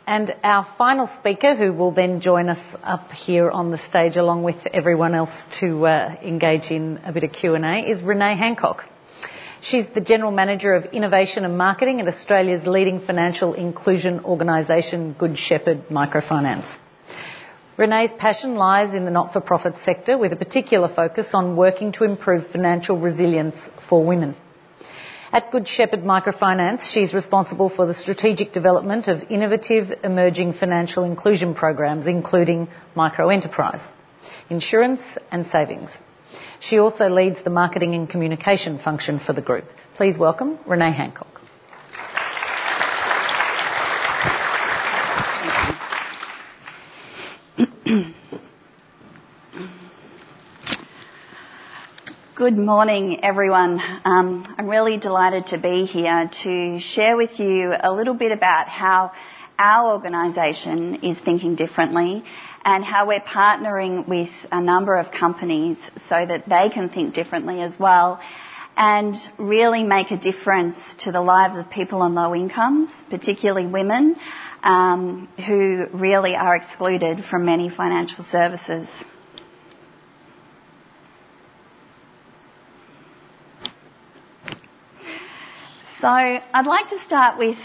And our final speaker, who will then join us up here on the stage along with everyone else to engage in a bit of Q&A, is Renee Hancock. She's the General Manager of Innovation and Marketing at Australia's leading financial inclusion organisation, Good Shepherd Microfinance. Renee's passion lies in the not-for-profit sector, with a particular focus on working to improve financial resilience for women. At Good Shepherd Microfinance, she's responsible for the strategic development of innovative emerging financial inclusion programs, including microenterprise, insurance and savings. She also leads the marketing and communication function for the group. Please welcome Renee Hancock. Good morning, everyone. I'm really delighted to be here to share with you a little bit about how our organisation is thinking differently and how we're partnering with a number of companies so that they can think differently as well and really make a difference to the lives of people on low incomes, particularly women, who really are excluded from many financial services. So I'd like to start with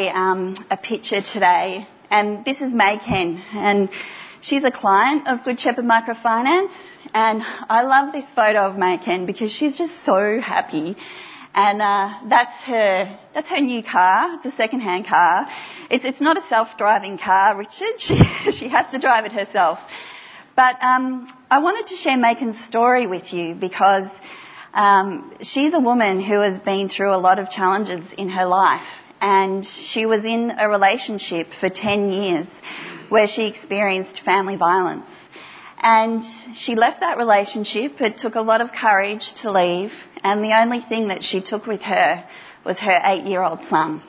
a picture today, and this is May Ken, and she's a client of Good Shepherd Microfinance, and I love this photo of May Ken because she's just so happy, and that's her new car. It's a second-hand car. It's not a self-driving car, Richard. She has to drive it herself. But I wanted to share May Ken's story with you because she's a woman who has been through a lot of challenges in her life, and she was in a relationship for 10 years where she experienced family violence. And she left that relationship. It took a lot of courage to leave, and the only thing that she took with her was her 8-year-old son.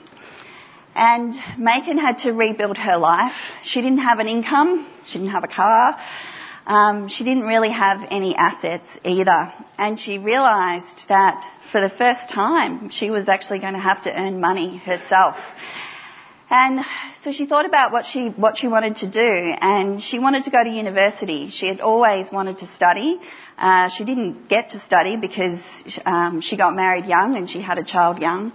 And Macon had to rebuild her life. She didn't have an income. She didn't have a car. She didn't really have any assets either. And she realised that for the first time she was actually going to have to earn money herself. And so she thought about what she wanted to do, and she wanted to go to university. She had always wanted to study. She didn't get to study because she got married young and she had a child young.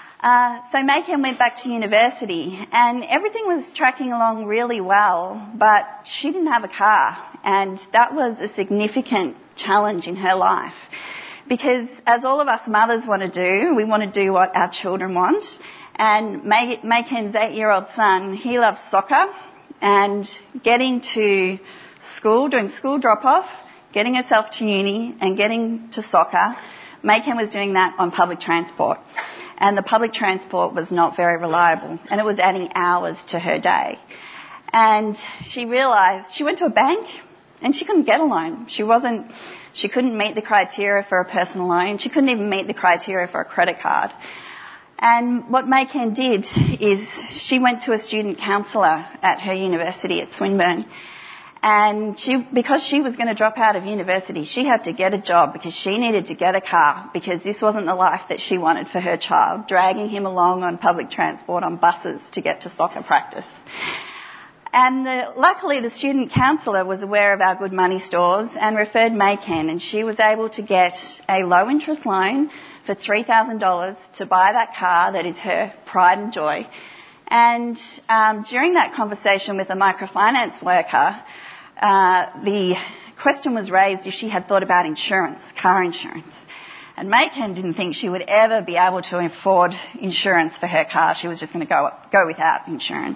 So Macon went back to university, and everything was tracking along really well, but she didn't have a car, and that was a significant challenge in her life. Because as all of us mothers want to do, we want to do what our children want. And Macon's 8-year-old son, he loves soccer, and getting to school, doing school drop-off, getting herself to uni and getting to soccer, Macon was doing that on public transport. And the public transport was not very reliable, and it was adding hours to her day. And she realised, she went to a bank and she couldn't get a loan. She couldn't meet the criteria for a personal loan. She couldn't even meet the criteria for a credit card. And what Macon did is she went to a student counsellor at her university at Swinburne. And because she was going to drop out of university, she had to get a job because she needed to get a car, because this wasn't the life that she wanted for her child, dragging him along on public transport, on buses to get to soccer practice. And luckily the student counsellor was aware of our Good Money stores and referred Macon, and she was able to get a low interest loan for $3,000 to buy that car that is her pride and joy. And during that conversation with a microfinance worker, the question was raised if she had thought about insurance, car insurance. And Macon didn't think she would ever be able to afford insurance for her car. She was just going to go without insurance.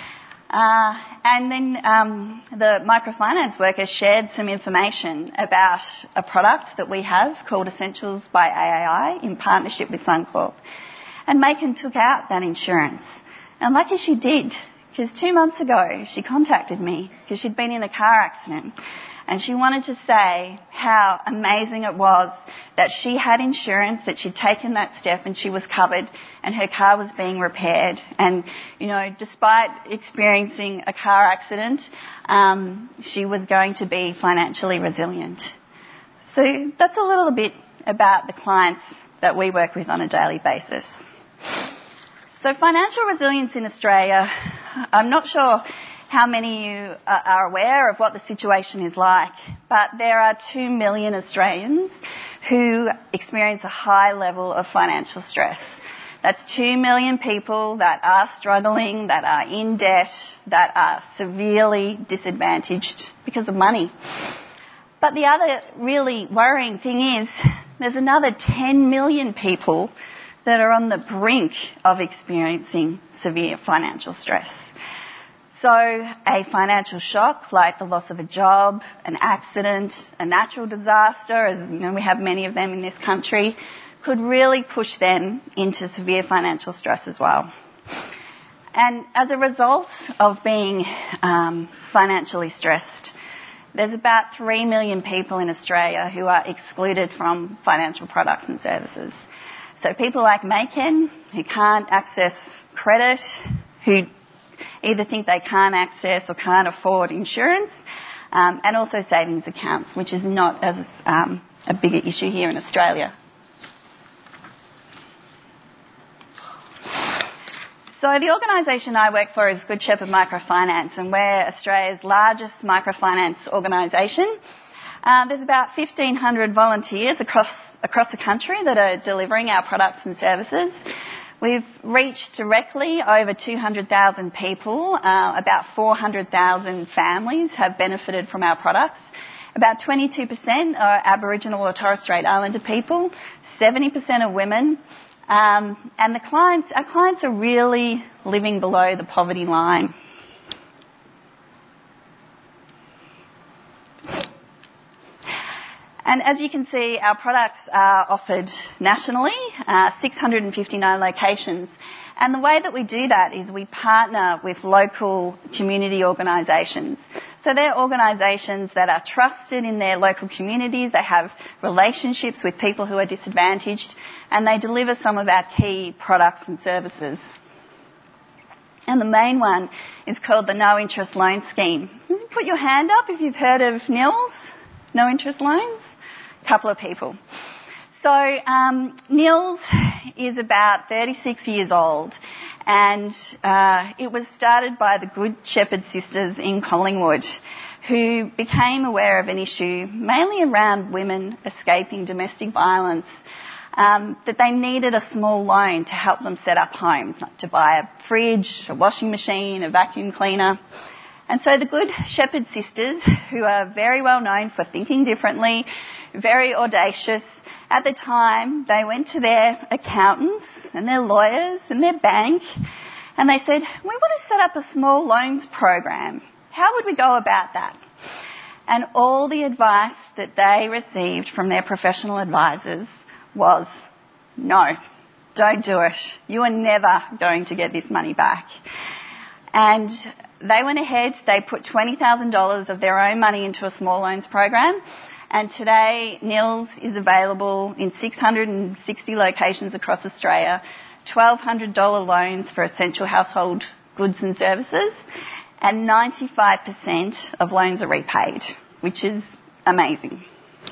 And then the microfinance worker shared some information about a product that we have called Essentials by AAI in partnership with Suncorp. And Macon took out that insurance. And lucky she did, because 2 months ago she contacted me because she'd been in a car accident, and she wanted to say how amazing it was that she had insurance, that she'd taken that step and she was covered and her car was being repaired. And, you know, despite experiencing a car accident, she was going to be financially resilient. So that's a little bit about the clients that we work with on a daily basis. So financial resilience in Australia, I'm not sure how many of you are aware of what the situation is like, but there are 2 million Australians who experience a high level of financial stress. That's 2 million people that are struggling, that are in debt, that are severely disadvantaged because of money. But the other really worrying thing is there's another 10 million people that are on the brink of experiencing severe financial stress. So a financial shock like the loss of a job, an accident, a natural disaster, as you know, we have many of them in this country, could really push them into severe financial stress as well. And as a result of being financially stressed, there's about 3 million people in Australia who are excluded from financial products and services. So people like Mayken, who can't access credit, who either think they can't access or can't afford insurance, and also savings accounts, which is not as a bigger issue here in Australia. So the organisation I work for is Good Shepherd Microfinance, and we're Australia's largest microfinance organisation. There's about 1,500 volunteers across the country that are delivering our products and services. We've reached directly over 200,000 people. About 400,000 families have benefited from our products. About 22% are Aboriginal or Torres Strait Islander people, 70% are women. And our clients are really living below the poverty line. And as you can see, our products are offered nationally, 659 locations. And the way that we do that is we partner with local community organisations. So they're organisations that are trusted in their local communities, they have relationships with people who are disadvantaged, and they deliver some of our key products and services. And the main one is called the No Interest Loan Scheme. Put your hand up if you've heard of NILS, No Interest Loans. A couple of people. So NILS is about 36 years old, and it was started by the Good Shepherd sisters in Collingwood, who became aware of an issue mainly around women escaping domestic violence, that they needed a small loan to help them set up home, like to buy a fridge, a washing machine, a vacuum cleaner. And so the Good Shepherd sisters, who are very well known for thinking differently, very audacious, at the time they went to their accountants and their lawyers and their bank and they said, we want to set up a small loans program. How would we go about that? And all the advice that they received from their professional advisors was, no, don't do it. You are never going to get this money back. And they went ahead, they put $20,000 of their own money into a small loans program, and today NILS is available in 660 locations across Australia, $1,200 loans for essential household goods and services, and 95% of loans are repaid, which is amazing.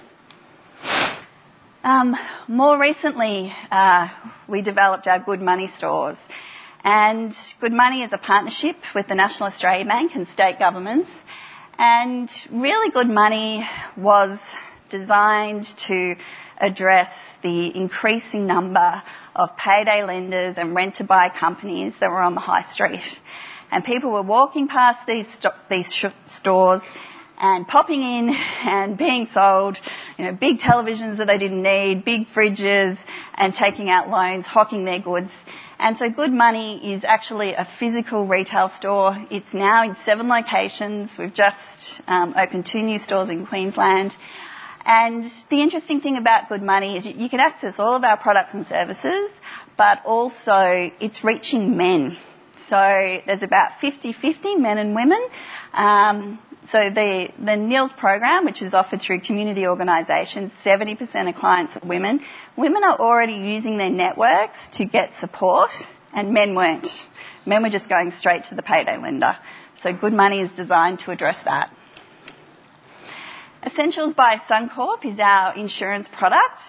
More recently, we developed our Good Money stores. And Good Money is a partnership with the National Australia Bank and state governments. And really Good Money was designed to address the increasing number of payday lenders and rent-to-buy companies that were on the high street. And people were walking past these stores and popping in and being sold, big televisions that they didn't need, big fridges, and taking out loans, hocking their goods. And so Good Money is actually a physical retail store. It's now in 7 locations. We've just opened 2 new stores in Queensland. And the interesting thing about Good Money is you can access all of our products and services, but also it's reaching men. So there's about 50-50 men and women. So the NILS program, which is offered through community organisations, 70% of clients are women. Women are already using their networks to get support, and men weren't. Men were just going straight to the payday lender. So Good Money is designed to address that. Essentials by Suncorp is our insurance product,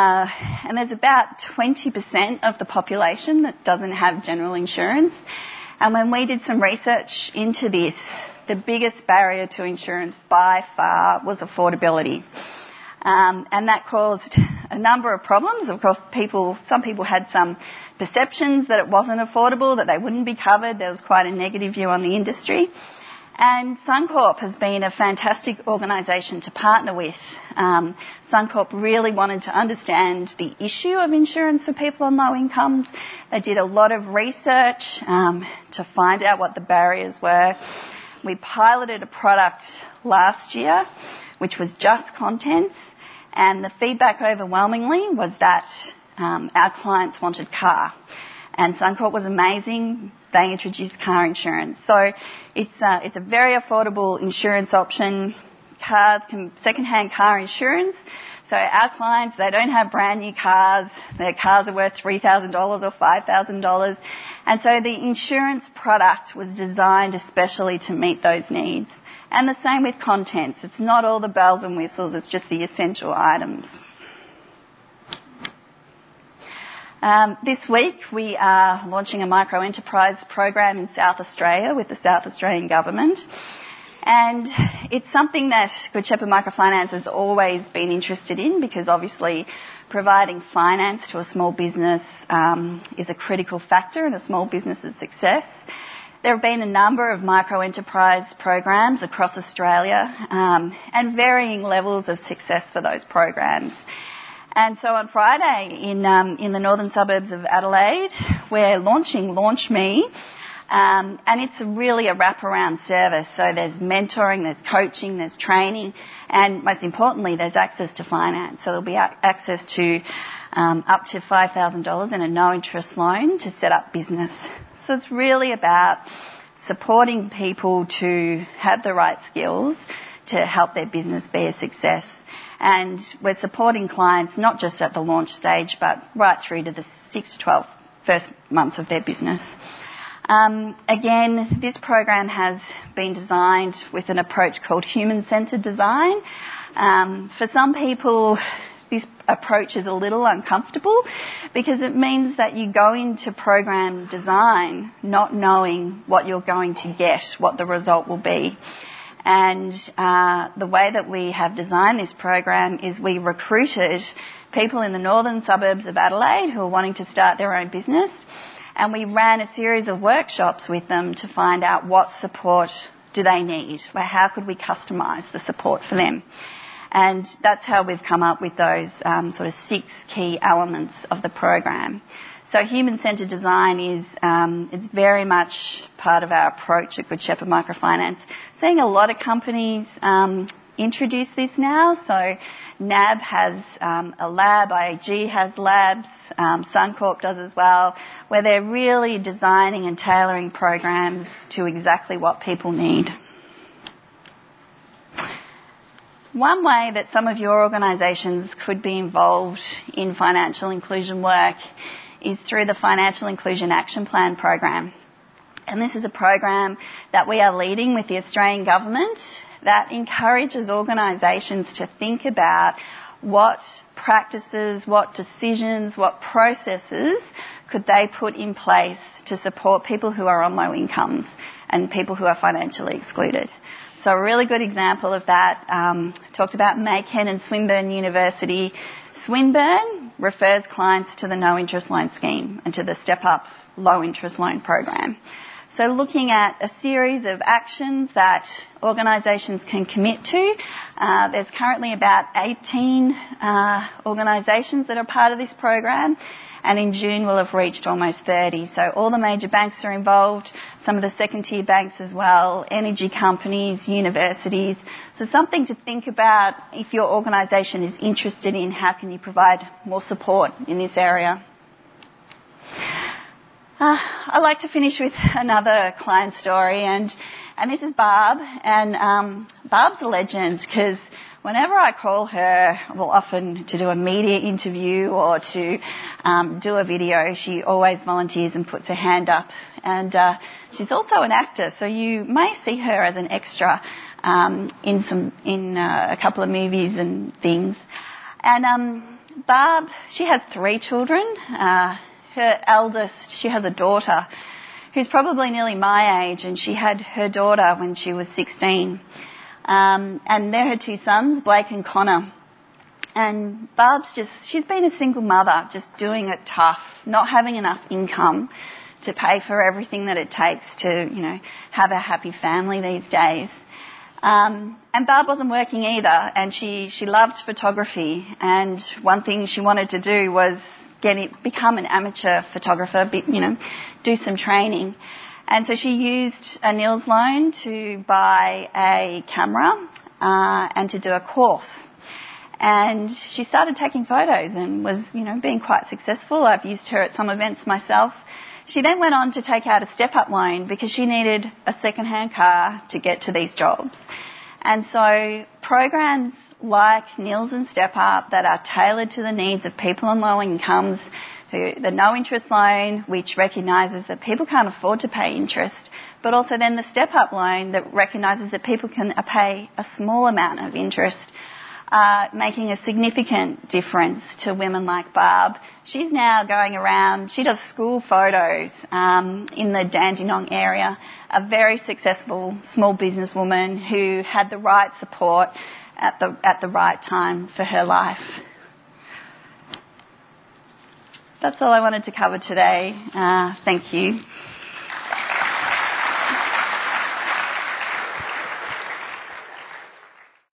and there's about 20% of the population that doesn't have general insurance. And when we did some research into this, the biggest barrier to insurance by far was affordability. And that caused a number of problems. Of course, some people had some perceptions that it wasn't affordable, that they wouldn't be covered. There was quite a negative view on the industry. And Suncorp has been a fantastic organisation to partner with. Suncorp really wanted to understand the issue of insurance for people on low incomes. They did a lot of research to find out what the barriers were. We piloted a product last year, which was just contents, and the feedback overwhelmingly was that our clients wanted car. And Suncorp was amazing. They introduced car insurance. So it's a very affordable insurance option. Second-hand car insurance. So our clients, they don't have brand new cars. Their cars are worth $3,000 or $5,000. And so the insurance product was designed especially to meet those needs. And the same with contents. It's not all the bells and whistles, it's just the essential items. This week we are launching a micro-enterprise program in South Australia with the South Australian Government. And it's something that Good Shepherd Microfinance has always been interested in, because obviously providing finance to a small business is a critical factor in a small business's success. There have been a number of micro-enterprise programs across Australia and varying levels of success for those programs. And so on Friday in the northern suburbs of Adelaide, we're launching Launch Me. And it's really a wraparound service. So there's mentoring, there's coaching, there's training, and most importantly, there's access to finance. So there'll be access to up to $5,000 in a no-interest loan to set up business. So it's really about supporting people to have the right skills to help their business be a success. And we're supporting clients not just at the launch stage, but right through to the 6 to 12 first months of their business. Again, this program has been designed with an approach called human-centred design. For some people, this approach is a little uncomfortable because it means that you go into program design not knowing what you're going to get, what the result will be. And the way that we have designed this program is we recruited people in the northern suburbs of Adelaide who are wanting to start their own business. And we ran a series of workshops with them to find out what support do they need. How could we customise the support for them? And that's how we've come up with those sort of 6 key elements of the program. So human-centred design is it's very much part of our approach at Good Shepherd Microfinance. Seeing a lot of companies introduce this now. So NAB has a lab, IAG has labs, Suncorp does as well, where they're really designing and tailoring programs to exactly what people need. One way that some of your organisations could be involved in financial inclusion work is through the Financial Inclusion Action Plan program. And this is a program that we are leading with the Australian Government that encourages organisations to think about what practices, what decisions, what processes could they put in place to support people who are on low incomes and people who are financially excluded. So a really good example of that, talked about Mayken and Swinburne University. Swinburne refers clients to the no interest loan scheme and to the Step Up low interest loan program. So looking at a series of actions that organisations can commit to. There's currently about 18 organisations that are part of this program, and in June we'll have reached almost 30. So all the major banks are involved, some of the second-tier banks as well, energy companies, universities. So something to think about if your organisation is interested in how can you provide more support in this area. I'd like to finish with another client story, and this is Barb. And Barb's a legend because whenever I call her, well, often to do a media interview or to do a video, she always volunteers and puts her hand up. And she's also an actor, so you may see her as an extra in a couple of movies and things. And Barb, she has 3 children. Her eldest, she has a daughter who's probably nearly my age, and she had her daughter when she was 16. And they're her two sons, Blake and Connor. And Barb's she's been a single mother, just doing it tough, not having enough income to pay for everything that it takes to, have a happy family these days. And Barb wasn't working either, and she loved photography, and one thing she wanted to do was become an amateur photographer, do some training. And so she used a Nils loan to buy a camera and to do a course. And she started taking photos and was, being quite successful. I've used her at some events myself. She then went on to take out a step-up loan because she needed a second-hand car to get to these jobs. And so programs like Nils and Step Up that are tailored to the needs of people on low incomes, the no-interest loan, which recognises that people can't afford to pay interest, but also then the Step Up loan that recognises that people can pay a small amount of interest, making a significant difference to women like Barb. She's now going around, she does school photos in the Dandenong area, a very successful small businesswoman who had the right support at the right time for her life. That's all I wanted to cover today. Thank you.